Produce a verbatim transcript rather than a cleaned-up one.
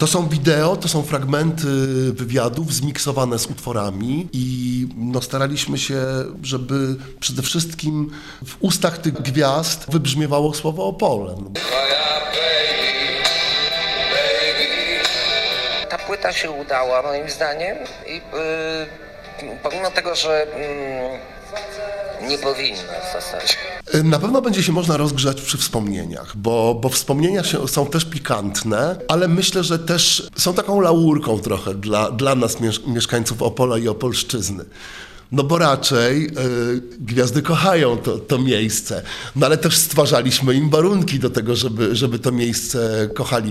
To są wideo, to są fragmenty wywiadów zmiksowane z utworami i no, staraliśmy się, żeby przede wszystkim w ustach tych gwiazd wybrzmiewało słowo Opole. Ta płyta się udała moim zdaniem i yy, pomimo tego, że yy, nie powinna w zasadzie. Na pewno będzie się można rozgrzać przy wspomnieniach, bo, bo wspomnienia się, są też pikantne, ale myślę, że też są taką laurką trochę dla, dla nas miesz- mieszkańców Opola i Opolszczyzny. No bo raczej y, gwiazdy kochają to, to miejsce, no ale też stwarzaliśmy im warunki do tego, żeby, żeby to miejsce kochali.